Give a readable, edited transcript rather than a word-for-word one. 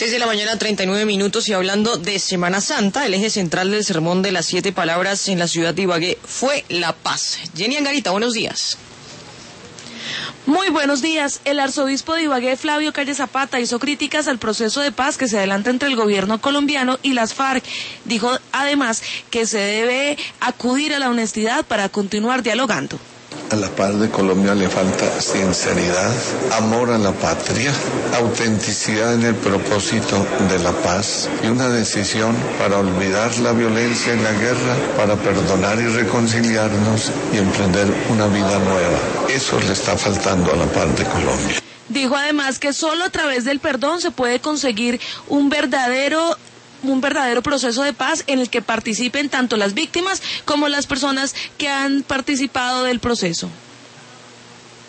6 de la mañana, 39 minutos, y hablando de Semana Santa, el eje central del sermón de las 7 palabras en la ciudad de Ibagué fue la paz. Jenny Angarita, buenos días. Muy buenos días. El arzobispo de Ibagué, Flavio Calle Zapata, hizo críticas al proceso de paz que se adelanta entre el gobierno colombiano y las FARC. Dijo además que se debe acudir a la honestidad para continuar dialogando. A la paz de Colombia le falta sinceridad, amor a la patria, autenticidad en el propósito de la paz y una decisión para olvidar la violencia y la guerra, para perdonar y reconciliarnos y emprender una vida nueva. Eso le está faltando a la paz de Colombia. Dijo además que solo a través del perdón se puede conseguir un verdadero proceso de paz en el que participen tanto las víctimas como las personas que han participado del proceso.